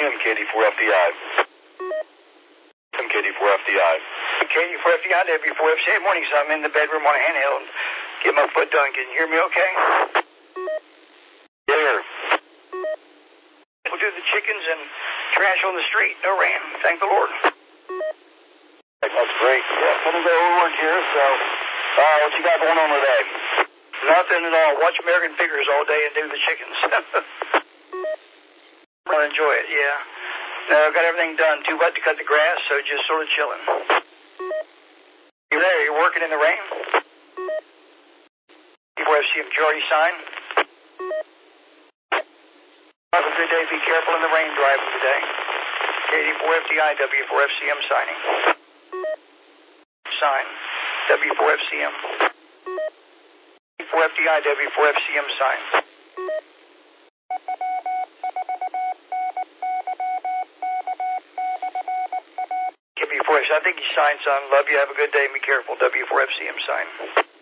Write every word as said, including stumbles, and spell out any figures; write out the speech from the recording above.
M K D four F D I. M K D four F D I. K D four F D I, W four F C A. Morning, son. I'm in the bedroom on a handheld. Get my foot done. Can you hear me okay? Yeah, here. We'll do the chickens and trash on the street. No rain. Thank the Lord. That's great. Yeah, let me go over here. So, uh, what you got going on today? Nothing at all. Watch American Figures all day and do the chickens. I'll enjoy it, yeah. No, I've got everything done. Too wet to cut the grass, so just sort of chilling. You there? You're working in the rain? W four F C M, did you already sign? Have a good day. Be careful in the rain driving today. K D four F D I, W four F C M signing. Sign. W four F C M. four F D I, W four F C M sign. W four F C M, I think he signed, son. Love you. Have a good day. Be careful. W four F C M sign.